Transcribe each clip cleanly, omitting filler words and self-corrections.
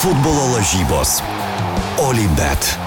Futbolo lažybos. Olybet.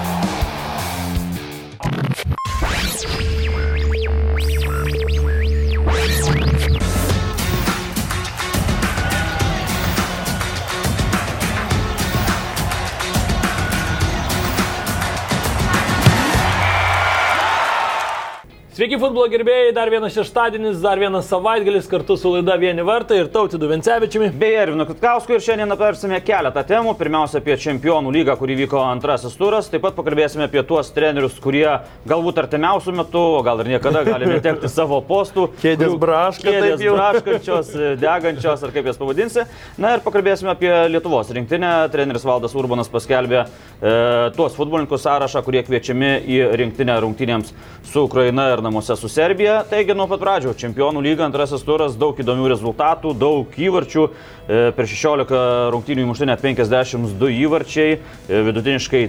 Sveiki futbolo gerbėjai, dar vienas šeštadienis, dar vienas savaitgalis kartu su laida Vieni vartai ir Tautvydu Vencevičiumi. Bei Ervinu Kutkausku ir šiandien aptarsime keletą temų. Pirmiausia apie Čempionų lygą, kurį vyko antrasis turas. Taip pat pakalbėsime apie tuos trenerius, kurie galbūt artimiausių metų, o gal ir niekada gali netekti savo postų. Kėdės braškančios, degančios ar kaip jas pavadinsi. Na ir pakalbėsime apie Lietuvos rinktinę. Treneris Valdas Urbanas paskelbė tuos futbolininkų sąrašą, kurie kviečiami į rinktinę rungtynėms su Ukraina ir namuose su Serbija. Taigi nuo pat pradžių Čempionų lyga, antrasis turas, daug įdomių rezultatų, daug įvarčių. Per 16 rungtynių įmušti net 52 įvarčiai, vidutiniškai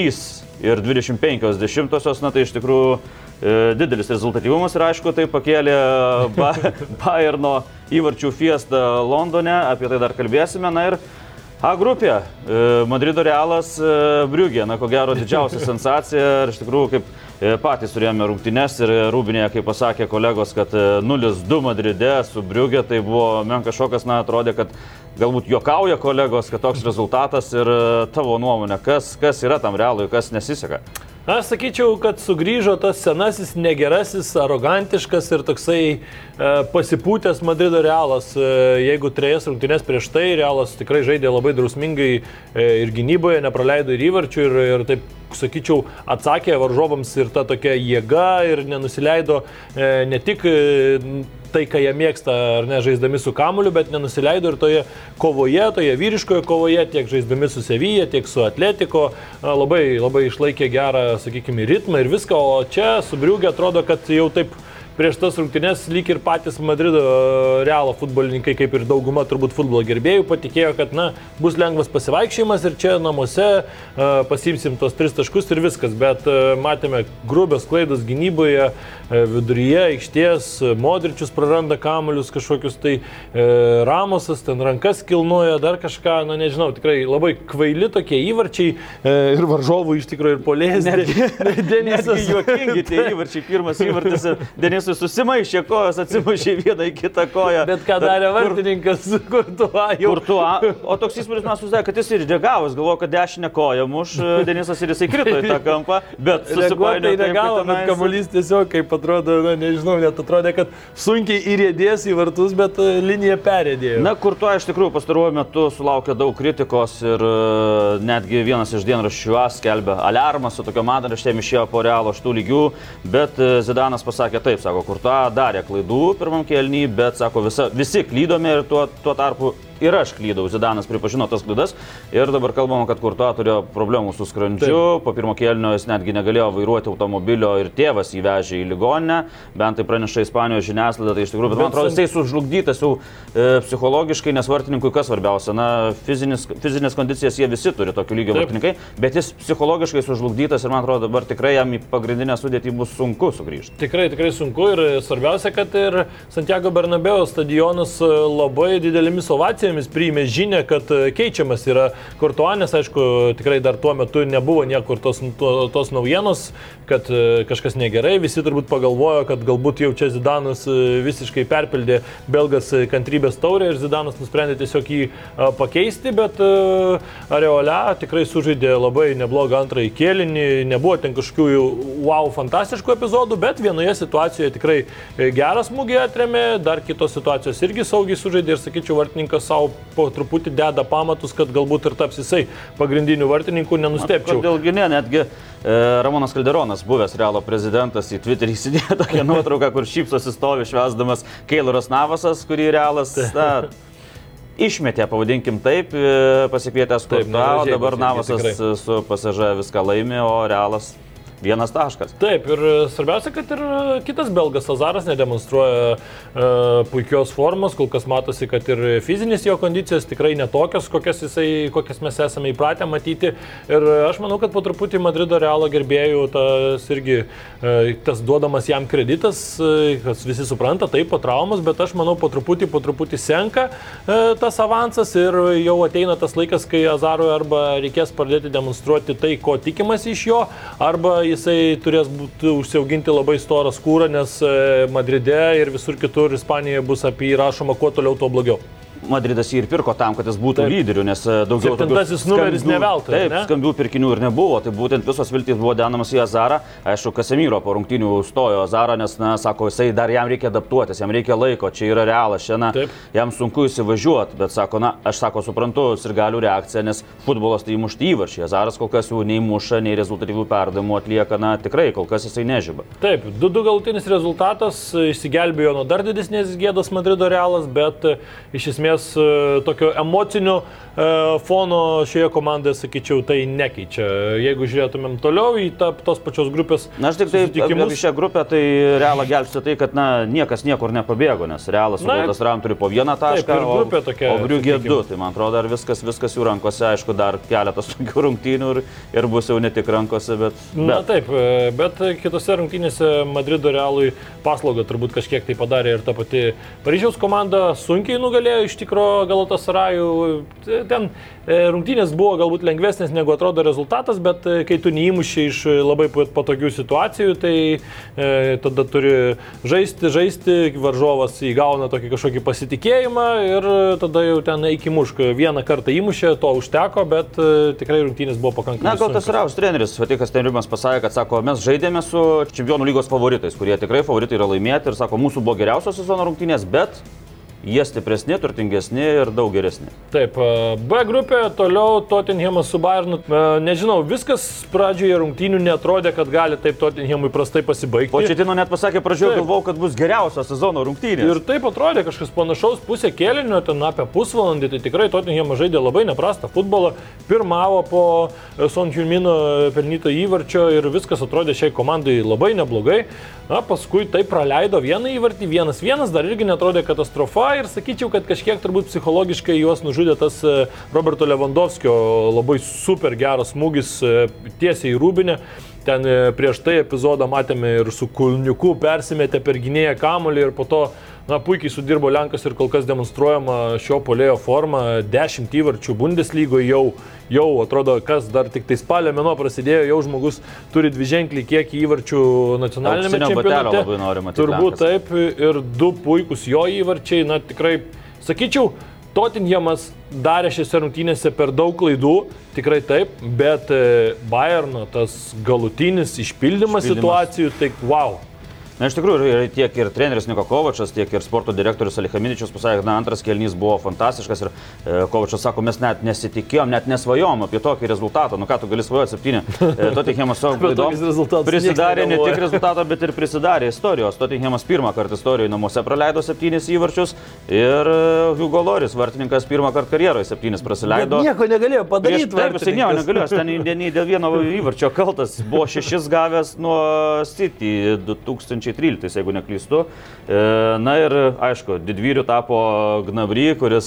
3,25. Na tai iš tikrųjų didelis rezultatyvumas ir aišku tai pakėlė Bayerno įvarčių fiestą Londone, apie tai dar kalbėsime. Na ir A grupė, Madrido Realas, Briugė, na ko gero didžiausia sensacija ir iš tikrųjų kaip patys turėjome rungtynes ir Rūbinėje, kaip pasakė kolegos, kad 0-2 Madride su Briugė, tai buvo menkas šokas, na atrodė, kad galbūt juokauja kolegos, kad toks rezultatas ir tavo nuomonė, kas yra tam Realui, kas nesiseka? Aš sakyčiau, kad sugrįžo tas senasis, negerasis, arogantiškas ir toksai pasipūtęs Madrido Realas. Jeigu 3 rungtynes prieš tai, Realas tikrai žaidė labai drausmingai ir gynyboje, nepraleido ir įvarčių ir taip, sakyčiau, atsakė varžovams ir ta tokia jėga ir nenusileido ne tik tai, ką jie mėgsta, ar ne, žaisdami su kamuliu, bet nenusileido ir toje kovoje, toje vyriškoje kovoje, tiek žaisdami su Sevilla, tiek su Atletiko, labai išlaikė gerą, sakykime, ritmą ir viską, o čia su Briugė atrodo, kad jau taip prieš tas rungtynes lyg ir patys Madrido Realo futbolininkai, kaip ir dauguma turbūt futbolo gerbėjų, patikėjo, kad bus lengvas pasivaikščiojimas ir čia namuose pasiimsim tos 3 taškus ir viskas, bet matėme grubios klaidos gynyboje, viduryje aikštės, Modričius praranda kamuolius kažkokius, tai Ramosas ten rankas kilnoja, dar kažką, nežinau, tikrai labai kvaili tokie įvarčiai ir varžovų iš tikrųjų ir polės. Netgi juokingi tie įvarčiai, pirmas įvartis, Denisui susimaišė kojas, atsimušė vieną į kitą koją. Bet ką darė vartininkas Kurtua jau? O toks įspūdis mes susidarė, kad jis ir reagavo, galvojo, kad dešinę koją muš, Denisas ir jisai krito į tą kampą, bet susipainiojo. Tai reagavo, bet kamuolys tiesiog, kaip atrodo, nežinau, net atrodė, kad sunkiai įrėdės į vartus, bet linija perėdėjo. Na, Kurtua iš tikrųjų pastaruoju metu sulaukė daug kritikos ir netgi vienas iš dienraščių skelbė aliarmą su tokio madanraštėm išėjo po Realo 8 lygių, bet Zidanas pasakė taip, sako, Kurtua darė klaidų pirmam kėlinį, bet sako, visi klydome ir tuo tarpu ir aš klydau. Zidanas pripažino tas klaidas ir dabar kalbama, kad Kurtua turėjo problemų su skrandžiu. Taip. Po pirmo kėlinio jis netgi negalėjo vairuoti automobilio ir tėvas jį vežė į ligoninę, bent tai praneša Ispanijos žiniasklaida, tai iš tikrųjų, bet man atrodo, jisai sužlugdytas jau psichologiškai, nes vartininkui kas svarbiausia, fizinės kondicijas jie visi turi tokio lygio vartininkai, bet jis psichologiškai sužlugdytas ir man atrodo dabar tikrai jam į pagrindinę sudėtį bus sunku sugrįžti. Tikrai sunku ir svarbiausia, kad ir Santiago Bernabeu stadionas labai didelėmis ovacijomis priėmė žinią, kad keičiamas yra Kurtua, nes aišku, tikrai dar tuo metu nebuvo niekur tos naujienos, kad kažkas negerai, visi turbūt pagalvojo, kad galbūt jau čia Zidanas visiškai perpildė belgas kantrybės taurę ir Zidanas nusprendė tiesiog jį pakeisti, bet Areola tikrai sužaidė labai neblogą antrąjį kėlinį, nebuvo ten kažkokių wow fantastiškų epizodų, bet vienoje situacijoje tikrai gerą smūgį atrėmė, dar kitos situacijos irgi saugiai sužaidė ir sakyčiau, vartininkas savo po truputį deda pamatus, kad galbūt ir taps jisai pagrindinių vartininkų, nenustepčiau. Kodėlgi ne, netgi Ramonas Calderonas, buvęs Realo prezidentas, į Twitterį įsidėjo tokią nuotrauką, kur šypsosi stovi švęsdamas Keiloras Navasas, kurį Realas išmetė, pavadinkim taip, pasikvietęs Kurtua, dabar Navasas su PSG viską laimi, o Realas vienas taškas. Taip, ir svarbiausia, kad ir kitas belgas Azaras nedemonstruoja puikios formos, kol kas matosi, kad ir fizinis jo kondicijos tikrai netokios, kokias mes esame įpratę matyti. Ir aš manau, kad po truputį Madrido Realo gerbėjų tas duodamas jam kreditas, kas visi supranta, taip, po traumas, bet aš manau, po truputį senka tas avansas ir jau ateina tas laikas, kai Azarui arba reikės pradėti demonstruoti tai, ko tikimasi iš jo, arba jisai turės užsiauginti labai storą skūrą, nes Madride ir visur kitur Ispanijoje bus apie jį rašoma, kuo toliau, tuo blogiau. Madridas jį ir pirko tam, kad jis būtų lyderiu, nes daugiau septintasis numeris ne veltui. Taip, skambių pirkinių ir nebuvo, tai būtent visos viltys buvo dedamas į Azarą. Aišku, Casemiro po rungtynių stojo Azarą, nes, sako, jisai dar jam reikia adaptuotis, jam reikia laiko, čia yra Realas, šiandien jam sunku įsivažiuoti, bet sako, aš suprantu sirgalių reakciją, nes futbolas tai įmušti įvarčiai. Azaras kol kas jų nei muša, nei rezultatyvių perdavimų atlieka, tikrai kol kas jisai nežiba. Taip, 2-2 galutinis rezultatas, išsigelbėjo nuo dar didesnės gėdos Madrido Realas, bet iš esmės tokio emocinio fono šioje komandoje, sakyčiau, tai nekeičia. Jeigu žiūrėtumėm toliau į tos pačios grupės aš tik tai apie šią grupę, tai Realą gelbsti tai, kad niekas niekur nepabėgo, nes Realas su Galatasaray turi po vieną tašką, o Briugė 2. Tai man atrodo, dar viskas jų rankose, aišku, dar keletas tokių rungtynių ir bus jau ne tik rankose, bet... Na taip, bet kitose rungtynėse Madrido Realui paslaugą turbūt kažkiek tai padarė ir ta pati Paryžiaus komanda sunkiai nugalėjo iš tikro Galatasarayų. Ten rungtynės buvo galbūt lengvesnės negu atrodo rezultatas, bet kai tu neįmuši iš labai patogių situacijų, tai tada turi žaisti, varžovas įgauna tokį kažkokį pasitikėjimą ir tada jau ten iki mušk. Vieną kartą įmušė, to užteko, bet tikrai rungtynės buvo pakankamai. Galatasarajaus treneris, Fatikas Tenriumas pasakė, kad sako, mes žaidėme su Čempionų lygos favoritais, kurie tikrai favoritai yra laimėti ir sako, mūsų buvo geriausios sezono rungtynės, bet jie stipresni, turtingesni ir daug geresni. Taip, B grupė, toliau Tottenhamas su Bayernu. Nežinau, viskas pradžioje rungtynių netrodė, kad gali taip Tottenhamui prastai pasibaigti. Pochettino net pasakė pradžioje, galvojau, kad bus geriausios sezono rungtynės. Ir taip atrodė kažkas panašaus, pusė kėlinio, ten apie pusvalandį, tai tikrai Tottenhamas žaidė labai neprastą futbolą, pirmavo po Son Heung-mino pelnyto įvarčio ir viskas atrodė šiai komandai labai neblogai. Paskui taip praleido vieną įvartį, 1-1, dar irgi netrodė katastrofa. Ir sakyčiau, kad kažkiek turbūt psichologiškai juos nužudė tas Roberto Lewandowskio labai super geras smūgis tiesiai į rūbinę. Ten prieš tai epizodą matėme ir su Kulniuku persimetė per gynėją kamuolį ir po to puikiai sudirbo Lenkas ir kol kas demonstruojama šio puolėjo forma. 10 įvarčių Bundeslygoje jau atrodo, kas dar tik tai spalio mėnuo prasidėjo, jau žmogus turi dviženklį kiekį įvarčių nacionalinėme čempionate. Turbūt taip, ir 2 puikus jo įvarčiai, tikrai, sakyčiau, Tottenhamas darė šiose rungtynėse per daug klaidų, tikrai taip, bet Bayerno tas galutinis išpildymas situacijų, tai wow. Na, iš tikrųjų, tiek ir treneris Niko Kovačas, tiek ir sporto direktorius Alihaminičius pasakė, kad antras kėlinys buvo fantastiškas ir Kovačas sako, mes net nesitikėjom, net nesvajom apie tokį rezultatą. Nu ką, tu gali svajoti 7. Tottenhamas savo klaidom prisidarė ne tik rezultatą, bet ir prisidarė istorijos. Tottenhamas pirmą kartą istorijoje namuose praleido 7 įvarčius ir Hugo Loris, vartininkas, pirmą kartą karjeroje 7 praleido. Bet nieko negalėjo padaryti. Taip, jisai nieko negalėjo, ten dėl vieno įvarčio kaltas. Buvo 6 gavęs nuo City 2013, jeigu neklystu. Na ir, aišku, didvyriu tapo Gnabry, kuris,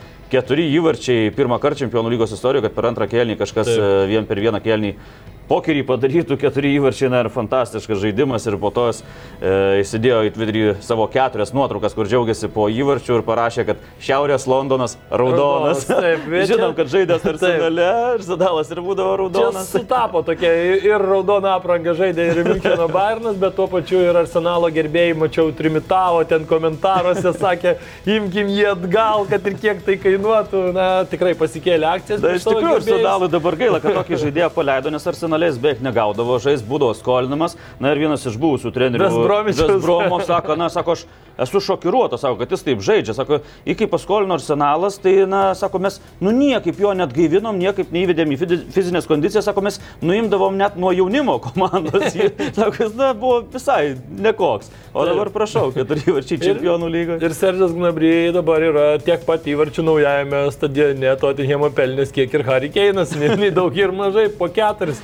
4 įvarčiai pirmą kartą Čempionų lygos istorijoje, kad per antrą kėlinį kažkas vien per vieną kėlinį pokerį padarytų 4 įvarčiai, ir fantastiškas žaidimas ir po to įsidėjo į Twitterį savo 4 nuotraukas, kur džiaugiasi po įvarčių ir parašė, kad Šiaurės Londonas raudonas. Taip, žinom, kad žaidęs Arsenale, Arsenalas ir būdavo raudonas. Čia sutapo tokia ir raudona apranga žaidė ir Miuncheno Bayernas, bet tuo pačiu ir Arsenalo gerbėjai, mačiau, trimitavo ten komentaruose, sakė, imkim jį atgal, kad ir kiek tai kainuotų, tikrai pasikėlė akcijas. Tai iš tikrųjų Arsenalui dabar gaila, kad tokį žaidėją paleido, nes Arsenalės beveik negaudavo, žais būdavo skolinamas. Na ir vienas iš buvusių trenerių Vesbromo sako, aš esu šokiruotas, sako, kad jis taip žaidžia. Sako, iki paskolino Arsenalas, tai, sako, mes niekaip jo net gaivinom, niekaip neįvedėm į fizinės kondicijas, sako, mes nuimdavom net nuo jaunimo komandos. Sako, jis buvo visai nekoks. O dabar prašau, 4 įvarčiai Čempionų lygoje. Ir Sergis Gnabry dabar yra tiek pat įvarčių naujajame stadione, Tottenhamo pelnės kiek ir Harry Kane'as, nei daug ir mažai, po 4.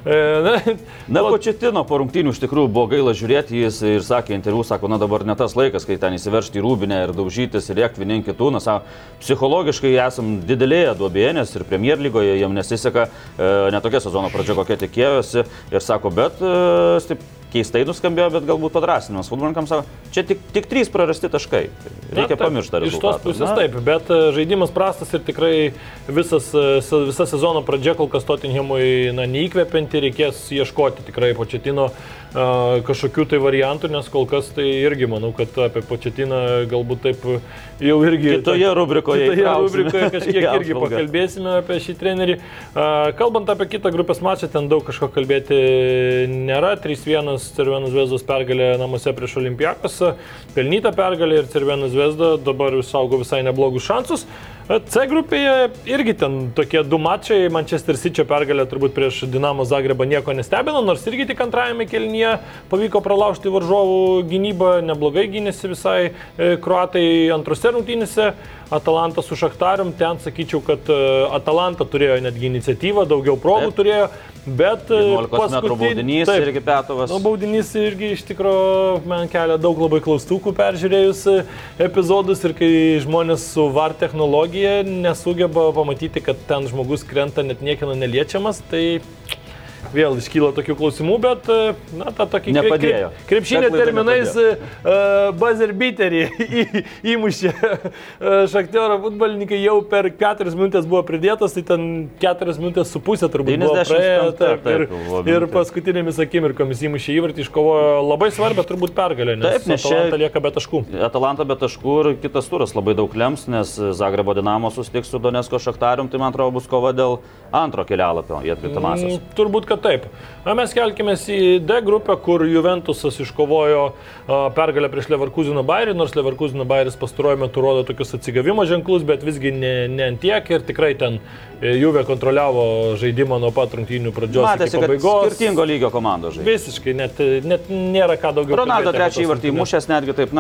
Početino po rungtynių iš tikrųjų buvo gaila žiūrėti, jis ir sakė interviu, sako, na dabar ne tas laikas, kai ten įsiveršti į rūbinę ir daužytis ir rėkti vienien kitų, na sako, psichologiškai esam didelėje duobėje, nes ir Premier lygoje jam nesiseka, ne tokia sezono pradžia, kokia tikėjosi, ir sako, bet taip keistai nuskambėjo, bet galbūt padrasinimas futbolininkams sako, čia tik 3 prarasti taškai, reikia pamiršti rezultatą. Iš tos pusės taip, bet žaidimas prastas ir tikrai visa sezono pradžia kol kas Tottenhamui neįkvepianti, reikės ieškoti tikrai Početino kažkokių tai variantų, nes kol kas tai irgi manau, kad apie Početiną galbūt taip jau irgi kitoje rubrikoje kažkiek irgi pakalbėsime apie šį trenerį. Kalbant apie kitą grupės mačą, ten daug kažko kalbėti nėra. 3-1 Cerveno Zvezdos pergalė namuose prieš Olympiakos, pelnyta pergalė ir Cerveno Zvezda dabar saugo visai neblogus šansus. C grupėje irgi ten tokie 2 mačai, Manchester City pergalė turbūt prieš Dinamo Zagrebą nieko nestebino, nors irgi tik antrajame kėlinyje pavyko pralaužti varžovų gynybą, neblogai gynėsi visai kroatai antrose rungtynėse. Atalanta su Šachtarium, ten sakyčiau, kad Atalanta turėjo netgi iniciatyvą, daugiau progų turėjo, bet 11 metrų baudinys irgi Petovas. Baudinys irgi iš tikrųjų man kelia daug labai klaustukų peržiūrėjus epizodus ir kai žmonės su VAR technologija nesugeba pamatyti, kad ten žmogus krenta net niekieno neliečiamas, tai vėl iškyla tokių klausimų, bet na, ta tokį krepšinio terminais buzzer beaterį įmušė Šachtiorio futbolininkai, jau per 4 minutės buvo pridėtas, tai ten 4 minutės su pusė turbūt buvo praėjo ir paskutinėmis akimirkomis įmušė įvartį, iškovojo labai svarbę turbūt pergalę, nes Atalanta lieka be taškų. Atalanta be taškų ir kitas turas labai daug lems, nes Zagrebo Dinamo susitiks su Donecko Šachtarium, tai man atrodo bus kova dėl antro kelialapio į atkrintamąsias. Turbūt, kad taip. Mes kelkimės į D grupę, kur Juventusas iškovojo pergalę prieš Leverkuseno Bayerį, nors Leverkuseno Bayeris pastaruoju metu rodo tokius atsigavimo ženklus, bet visgi ne ant tiek ir tikrai ten Juve kontroliavo žaidimą nuo pat rungtynių pradžios iki pabaigos. Matėsi, kad skirtingo lygio komandos žaidė. Visiškai, net nėra ką daugiau. Ronaldo trečią įvartį mušęs netgi taip,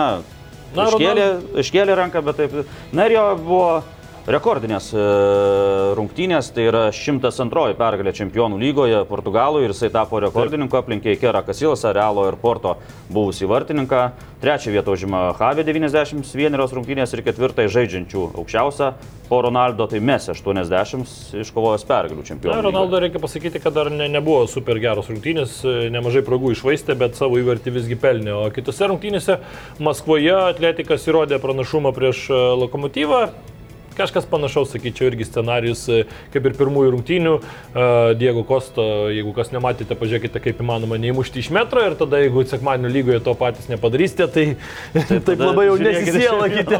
iškėlė ranką, bet taip. Na ir jo buvo rekordinės rungtynės, tai yra 102 pergalė Čempionų lygoje Portugalų ir jisai tapo rekordininku, aplenkė Ikerą Casillasą, Realo ir Porto buvusį vartininką. 3 vietą užima Xavi 91 rungtynės ir 4 žaidžiančių aukščiausią. Po Ronaldo tai Messi 80 iškovojęs pergalių Čempionų lygoje. Ronaldo reikia pasakyti, kad dar nebuvo super geros rungtynės, nemažai progų išvaistė, bet savo įvartį visgi pelnė. O kitose rungtynėse Maskvoje Atletikas įrodė pranašumą prieš Lokomotyvą. Kažkas panašaus, sakyčiau, irgi scenarius kaip ir pirmųjų rungtynių. Diego Costa, jeigu kas nematėte, pažiūrėkite, kaip įmanoma neįmušti iš metro ir tada, jeigu sekmadienio lygoje to patys nepadarysite, tai taip labai jau nesisielakite.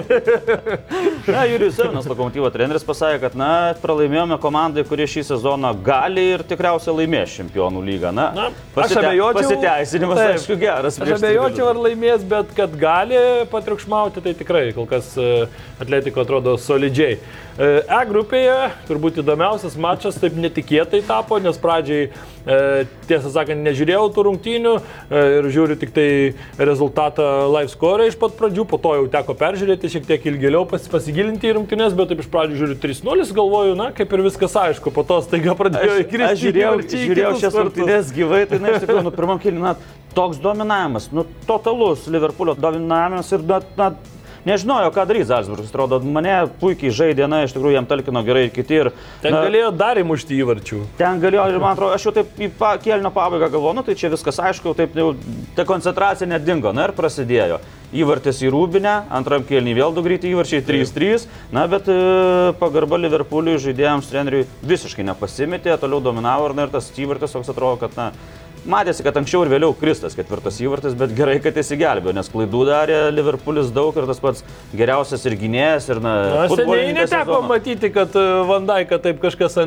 Na, Jurijus Sevinas, Lokomotyvo treneris, pasakė, kad pralaimėjome komandai, kuri šį sezoną gali ir tikriausiai laimės Čempionų lygą. Aš abejočiau. Pasiteisinimas, aišku, geras. Aš abejočiau, ar laimės, bet kad gali patriukšmauti, tai tikrai kol kas Atletiko atrodo solidžiai. E grupėje turbūt įdomiausias mačas taip netikėtai tapo, nes pradžiai, tiesą sakant, nežiūrėjau tų rungtynių ir žiūriu tik tai rezultatą live score iš pat pradžių, po to jau teko peržiūrėti, šiek tiek ilgėliau pasigilinti į rungtynės, bet taip iš pradžių žiūriu 3-0, galvoju, kaip ir viskas aišku, po to staiga pradėjo įkristi. Aš žiūrėjau šias rungtynės gyvai, tai iš tikrųjų, pirmam kėlinį toks dominavimas, totalus Liverpoolio dominavimas ir nežinojo, ką daryti Zalcburgas, atrodo, mane puikiai žaidė, iš tikrųjų jam talkino gerai ir kiti. Ten galėjo dar įmušti įvarčių. Ten galėjo ir man atrodo, aš jau taip į kėlinio pabaigą galvoju, tai čia viskas aišku, taip jau ta koncentracija nedingo, ir prasidėjo. Įvartis į Rūbinę, antram kėlinį vėl 2 greiti įvarčiai, 3-3, bet pagarba Liverpooliui žaidėjams treneriui visiškai nepasimetė, toliau dominavo ir tas įvartis toks atrodo, kad matėsi, kad anksčiau ir vėliau kristas 4 įvartis, bet gerai, kad įsigelbėjo, nes klaidų darė Liverpoolis daug ir tas pats geriausias ir gynėjas ir seniai neteko matyti, kad Van Dijką taip kažkas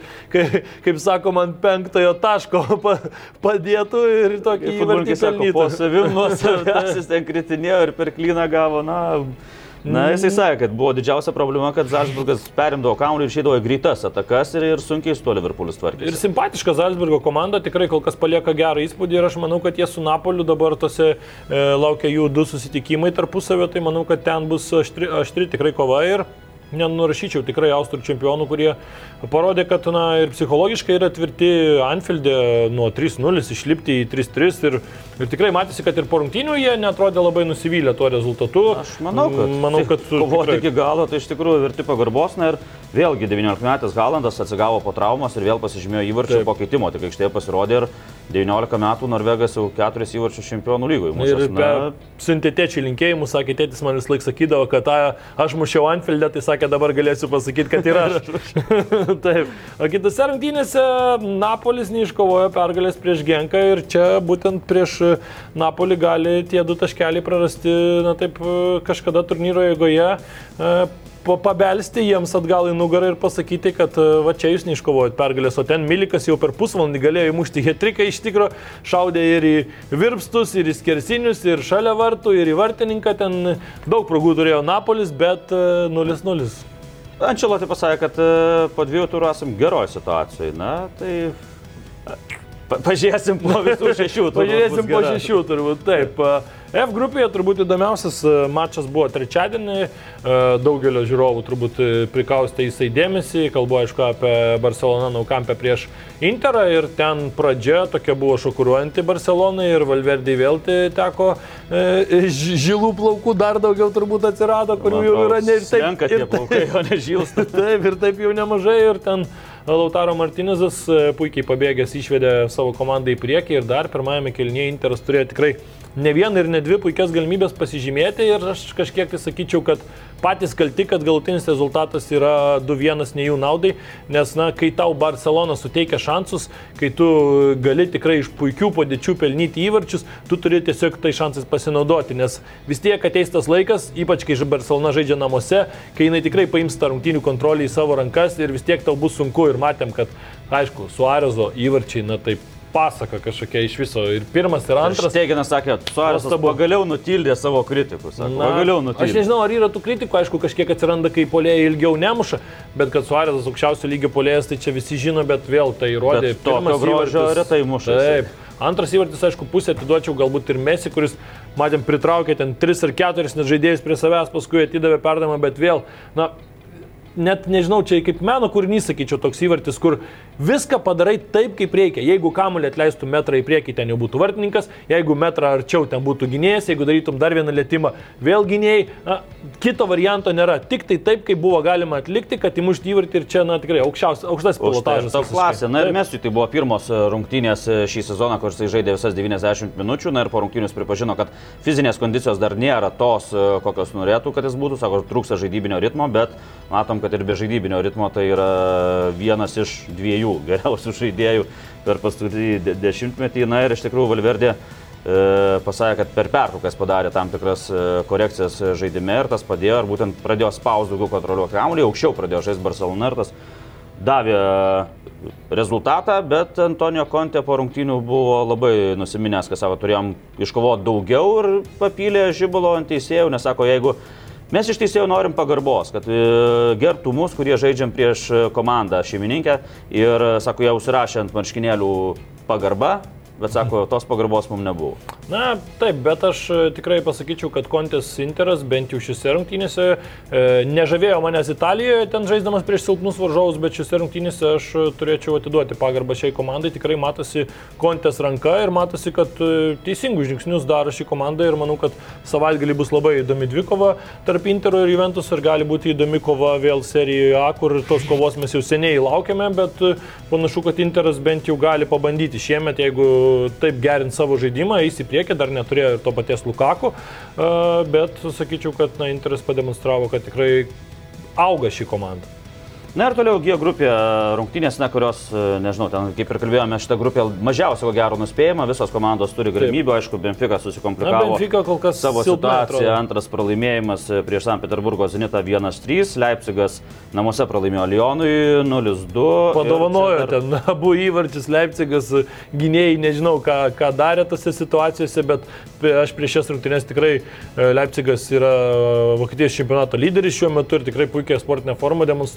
kaip sakom, ant 5 taško padėtų ir tokį įvartį pelnytų. Po savim nuo savęs ten kritinėjo ir per klyną gavo, jisai sakė, kad buvo didžiausia problema, kad Zalcburgas perimdavo kamuolį ir išeidavo į greitas atakas ir sunkiai su tuo Liverpoolis tvarkėsi. Ir simpatiška Zalcburgo komanda tikrai kol kas palieka gerą įspūdį ir aš manau, kad jie su Napoliu dabar tose laukia jų 2 susitikimai tarpusavio, tai manau, kad ten bus aštri tikrai kova ir nenurašyčiau tikrai austrų čempionų, kurie parodė, kad ir psichologiškai yra tvirti Anfield'e nuo 3-0 išlipti į 3-3 ir tikrai matėsi, kad ir po rungtynių jie netrodė labai nusivylę tuo rezultatu. Aš manau, kad kovoti iki galo, tai iš tikrųjų verti pagarbos. Ir vėlgi 19-metis Haalandas atsigavo po traumos ir vėl pasižymėjo įvarčių po keitimo. Tik aikštėje pasirodė ir 19 metų Norvegas jau 4 įvarčius čempionų lygoje. Ir siuntė tėčiai linkėjimus, sakė, tėtis man vis laik sakydavo, kad aš mušiau Anfield'e, tai sakė, dabar galėsiu pasakyti, kad ir aš. Taip. O kitose rungtynėse Napolis neiškovojo pergalės prieš Genką ir čia būtent prieš Napolį gali tie 2 taškeliai prarasti, kažkada turnyro eigoje. Pabelsti jiems atgal į nugarą ir pasakyti, kad va čia jūs neiškovojot pergalės, o ten Milikas jau per pusvalandį galėjo įmušti hetriką, iš tikro šaudė ir į virpstus, ir į skersinius, ir šalia vartų, ir į vartininką, ten daug progų turėjo Napolis, bet 0-0. Ančeloti pasakė, kad po 2 turų esam geroj situacijai, tai pažiūrėsim po visų 6. Pažiūrėsim po 6 turbūt, taip. F grupėje turbūt įdomiausias mačas buvo trečiadienį, daugelio žiūrovų turbūt prikaustė jisai dėmesį, kalbu aišku apie Barcelona Nou Campe prieš Interą ir ten pradžia tokia buvo šokiruojanti Barcelonai ir Valverdei vėl teko žilų plaukų dar daugiau turbūt atsirado, kurių jau yra ne ir taip. Slenka tie plaukai, o ne žilsta. Taip ir taip jau nemažai ir ten Lautaro Martinezas puikiai pabėgęs išvedė savo komandą į priekį ir dar pirmajame kėlinyje Interas turėjo tikrai ne vieną ir ne 2 puikias galimybės pasižymėti ir aš kažkiek tai sakyčiau, kad patys kalti, kad galutinis rezultatas yra 2-1 ne jų naudai, nes kai tau Barcelona suteikia šansus, kai tu gali tikrai iš puikių padėčių pelnyti įvarčius, tu turi tiesiog tai šansais pasinaudoti, nes vis tiek ateis tas laikas, ypač kai Barcelona žaidžia namuose, kai jinai tikrai paims tą rungtynių kontrolį į savo rankas ir vis tiek tau bus sunku ir matėm, kad aišku, Suarezo įvarčiai, taip, pasaka kažkokia iš viso. Ir pirmas, ir antras. Šteginas sakė, Suarezas pagaliau nutildė savo kritikus. Aš nežinau, ar yra tų kritikų, aišku, kažkiek atsiranda, kai puolėjai ilgiau nemuša, bet kad Suarezas aukščiausio lygio puolėjas, tai čia visi žino, bet vėl tai įrodė. Tokio grožio retai muša. Taip. Antras įvartis, aišku, pusę atiduočiau galbūt ir Messi, kuris, matėm, pritraukė ten 3 ar 4 net žaidėjus prie savęs, paskui atidavė perdavimą, bet vėl, net nežinau, čia kaip meno kūrinys, sakyčiau, toks įvartis, kur viską padarai taip, kaip reikia. Jeigu kamuolį atleistų metrą į priekį, ten jau būtų vartininkas, jeigu metrą arčiau, ten būtų gynėjas, jeigu darytum dar vieną lietimą, vėl gynėjai, kito varianto nėra. Tik tai taip, kaip buvo galima atlikti, kad įmušti įvartį ir čia, tikrai aukštas pilotažas. Tai klasė. Ir Mesiui tai buvo pirmos rungtynės šį sezoną, kur jisai žaidė visas 90 minučių, ir po rungtynius pripažino, kad fizinės kondicijos dar nėra tos, kokios norėtų, kad jis būtų, sako, trūksta žaidybinio ritmo, bet matom, kad ir be žaidybinio ritmo tai yra vienas iš 2 geriausių žaidėjų per paskutinį 10-metį. Ir iš tikrųjų Valverdė pasakė, kad per pertraukas padarė tam tikras korekcijas žaidime ir tas padėjo, ir būtent pradėjo spaus daugiau kontroliuoti kamuolį, aukščiau pradėjo žaisti Barcelona ir tas davė rezultatą, bet Antonio Conte po rungtynių buvo labai nusiminęs, kad savo turėjom iškovoti daugiau ir papylė žibalo ant teisėjų, nes sako, jeigu mes iš teisėjų norim pagarbos, kad gerbtų mus, kurie žaidžiam prieš komandą šeimininkę ir, sako, jau užsirašė ant marškinėlių pagarba, bet, sako, tos pagarbos mums nebuvo. Taip, bet aš tikrai pasakyčiau, kad Kontės Interas, bent jau šiose rungtynėse, nežavėjo manęs Italijoje, ten žaisdamas prieš silpnus varžovus, bet šiose rungtynėse aš turėčiau atiduoti pagarbą šiai komandai. Tikrai matosi Kontės ranka ir matosi, kad teisingus žingsnius daro šį komandą ir manau, kad savaitgalį bus labai įdomi dvikova tarp Intero ir Juventus ir gali būti įdomi kova vėl serijoje A, kur tos kovos mes jau seniai laukiame, bet panašu, kad Interas bent jau gali pabandyti šiemet, jeigu taip gerint savo žaidimą, eis į priekį, dar neturėjo ir to paties Lukaku, bet sakyčiau, kad Interas pademonstravo, kad tikrai auga šį komandą. Ir toliau G grupė rungtynės, kurios, nežinau, ten kaip ir kalbėjome, šitą grupę mažiausiai ko gero nuspėjama, visos komandos turi galimybę, aišku, Benfica susikomplikavo savo situaciją, antras pralaimėjimas prieš Sankt Peterburgo Zenitą 1-3, Leipzigas namuose pralaimėjo Lyonui 0-2. Padovanojo ten abu įvarčius Leipzigas, gynėjai, nežinau, ką darė tose situacijose, bet aš prieš šias rungtynės tikrai Leipzigas yra Vokietijos čempionato lyderis šiuo metu ir tikrai puikiai sportinę formą demonstravusi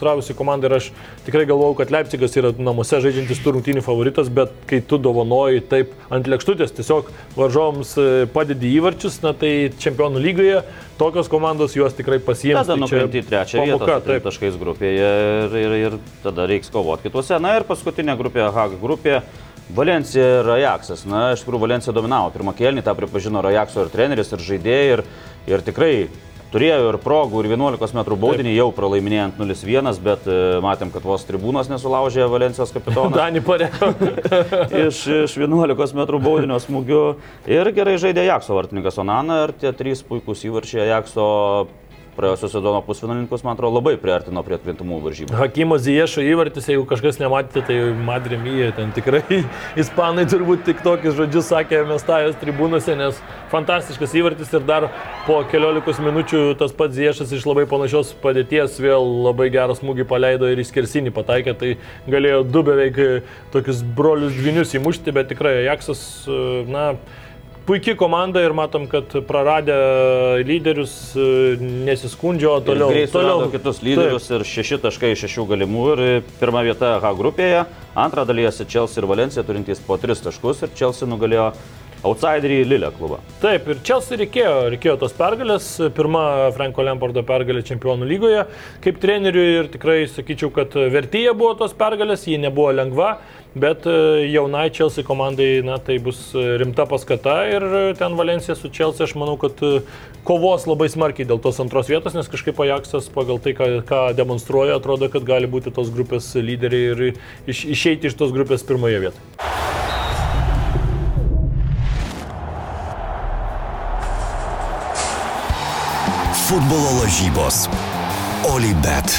komanda ir aš tikrai galvojau, kad Leipzigas yra namuose žaidžiantis tų rungtynių favoritas, bet kai tu dovanoji taip ant lėkštutės, tiesiog varžovams padedi įvarčius, na tai Čempionų lygoje tokios komandos juos tikrai pasiims. Tada nukrenti į trečią vietą taškais grupėje ir tada reiks kovoti kituose. Na ir paskutinė grupė, H grupė. Valencija ir Ajaxas. Na, iš tikrųjų, Valencija dominavo. Pirmą kėlinį tą pripažino ir Ajaxo ir treneris, ir žaidėjai, ir tikrai turėjo ir progų, ir 11 metrų baudinį, jau pralaiminėjant 0-1, bet matėm, kad vos tribūnos nesulaužė Valencijos kapitoną. Danį parėjo. iš 11 metrų baudinio smūgių. Ir gerai žaidė Ajaxo vartininkas Onana, ir tie 3 puikūs įvarčiai Ajaxo praėjusio sezono pusfinalininkus, man atrodo, labai priartino prie atkrintamųjų varžybų. Hakimo Ziyešo įvartis, jeigu kažkas nematėte, tai Madre Mia, ten tikrai ispanai turbūt tik tokius žodžius sakė Mestajos tribūnose, nes fantastiškas įvartis ir dar po keliolika minučių tas pats Ziyešas iš labai panašios padėties vėl labai gerą smūgį paleido ir į skersinį pataikė, tai galėjo 2 beveik tokius brolius dvinius įmušti, bet tikrai Ajaxas, na, puikiai komanda ir matom, kad praradę lyderius nesiskundžio, toliau. Ir greit surado kitus lyderius. Taip. Ir 6 taškai iš 6 galimų ir pirma vieta H grupėje. Antrą dalyjasi Chelsea ir Valencija turintys po 3 taškus ir Chelsea nugalėjo outsiderį Lille klubą. Taip, ir Chelsea reikėjo tos pergalės. Pirma Franko Lampardo pergalė Čempionų lygoje kaip treneriui ir tikrai sakyčiau, kad vertyje buvo tos pergalės, ji nebuvo lengva. Bet jaunai Chelsea komandai, na, tai bus rimta paskata ir ten Valencija su Chelsea, aš manau, kad kovos labai smarkiai dėl tos antros vietos, nes kažkaip Ajaxas pagal tai, ką demonstruoja, atrodo, kad gali būti tos grupės lyderiai ir išeiti iš tos grupės pirmoje vietoje. Futbolo lažybos. Olybet.